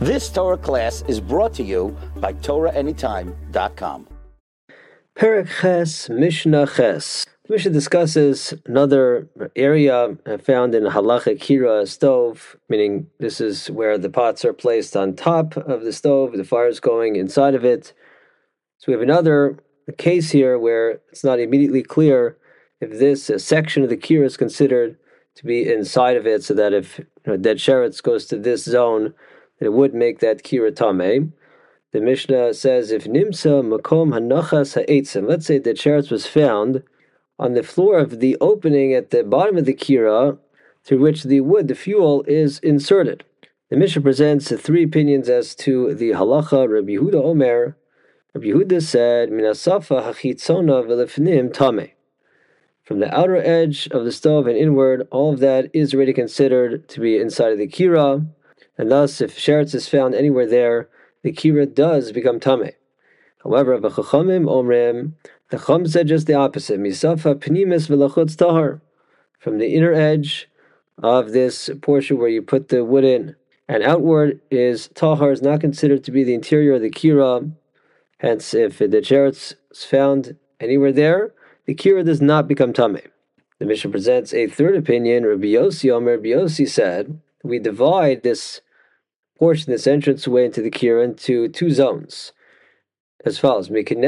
This Torah class is brought to you by TorahAnytime.com. Perek Ches, Mishnah Ches. The Mishnah discusses another area found in Halacha Kira stove, meaning this is where the pots are placed on top of the stove, the fire is going inside of it. So we have another case here where it's not immediately clear if this section of the Kira is considered to be inside of it, so that if dead sheretz goes to this zone, it would make that Kira Tameh. The Mishnah says, if Nimsa Makom Hanachas Ha'etzim, let's say that sheretz was found on the floor of the opening at the bottom of the Kira, through which the wood, the fuel, is inserted. The Mishnah presents three opinions as to the halacha. Rabbi Yehuda Omer, Rabbi Yehuda said, Minasafa Hachitzona V'lefnim Tameh. From the outer edge of the stove and inward, all of that is already considered to be inside of the Kira, and thus, if sheretz is found anywhere there, the Kira does become Tameh. However, the Chacham said just the opposite. Misafa Pnimis V'lachutz Tahar. From the inner edge of this portion where you put the wood in, and outward is Tahar, is not considered to be the interior of the Kira. Hence, if the sheretz is found anywhere there, the Kira does not become Tameh. The Mishnah presents a third opinion. Rabbi Yossi Omer, Rabbi Yossi said, we divide this portion, this entranceway into the Kira, into two zones as follows.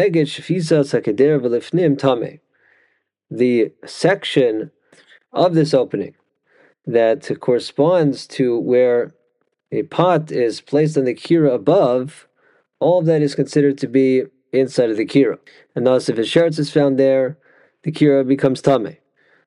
The section of this opening that corresponds to where a pot is placed on the Kira above, all of that is considered to be inside of the Kira. And thus, if a sheretz is found there, the Kira becomes Tameh.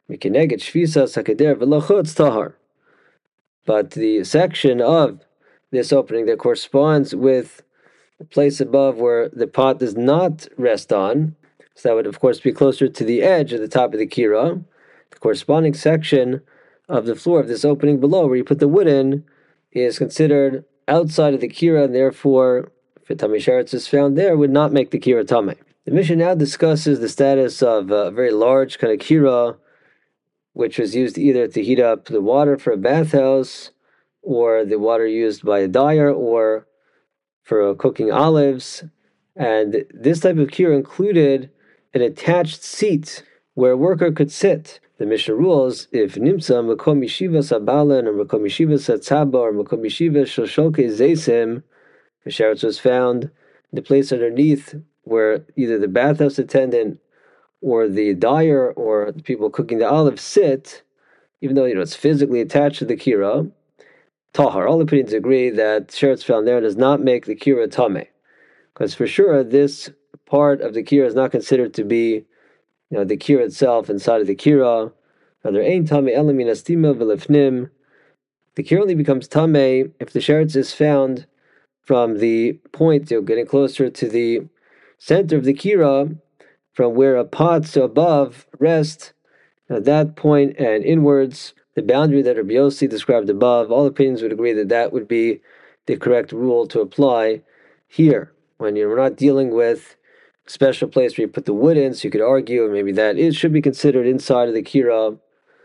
But the section of this opening that corresponds with the place above where the pot does not rest on, so that would of course be closer to the edge of the top of the Kira, the corresponding section of the floor of this opening below where you put the wood in is considered outside of the Kira, and therefore, if a Tameh sheretz is found there, would not make the Kira Tameh. The Mishnah now discusses the status of a very large kind of Kira, which was used either to heat up the water for a bathhouse, or the water used by a dyer, or for cooking olives. And this type of Kira included an attached seat where a worker could sit. The Mishnah rules, if Nimsa Makom Yeshiva Sabalan, or Makom Yeshiva Satzaba, or Makom Yeshiva Shoshoke Zesim, the sheretz was found, the place underneath where either the bathhouse attendant or the dyer or the people cooking the olives sit, even though it's physically attached to the Kira, Tahar. All opinions agree that sheretz found there does not make the Kira Tameh, because for sure this part of the Kira is not considered to be the Kira itself inside of the Kira. Rather, Ein Tameh Ela Min Astima V'lefnim. The Kira only becomes Tameh if the sheretz is found from the point, getting closer to the center of the Kira, from where a pot above rests, at that point and inwards, the boundary that Rabbi Yossi described above. All opinions would agree that that would be the correct rule to apply here. When you're not dealing with a special place where you put the wood in, so you could argue maybe that it should be considered inside of the Kira.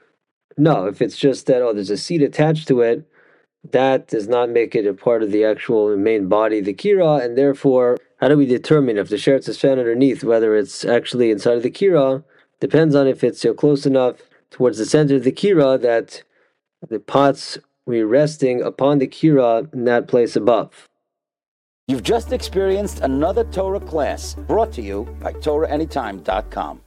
No, if it's just that, there's a seat attached to it, that does not make it a part of the actual main body of the Kira, and therefore, how do we determine if the sheretz is found underneath, whether it's actually inside of the Kira? Depends on if it's close enough towards the center of the Kira that the pots will be resting upon the Kira in that place above. You've just experienced another Torah class brought to you by TorahAnytime.com.